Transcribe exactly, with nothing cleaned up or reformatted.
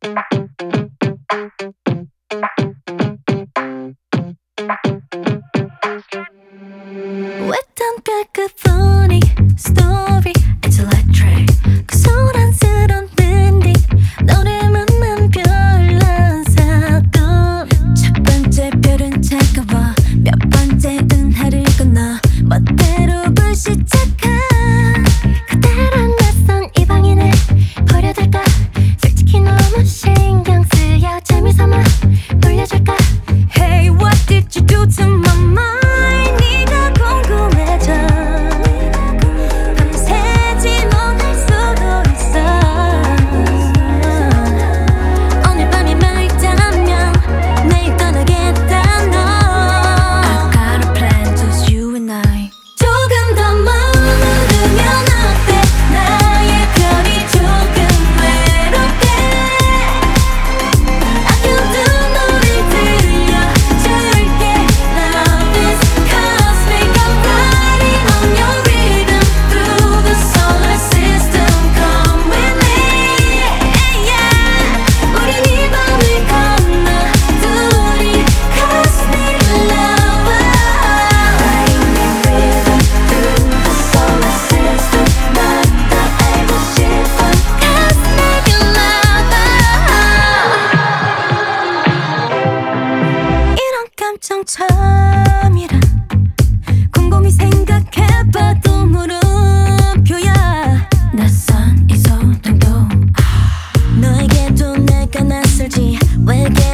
Wet on cacophony story, it's electric. 그 소란스런 밴딩 너를 만난 별난 사건. 첫 번째 별은 차가워 몇 번째 은하를 건너 멋대로 불시착한 그대란 낯선 이 방인을 버려둘까. 솔직히 너무 신경 쓰여 재미삼아 놀려줄까. Hey, what did you do to my mind? 처음이란 곰곰이 생각해봐도 물음표야. 낯선 이 소동도 너에게도 내가 낯설지. 왜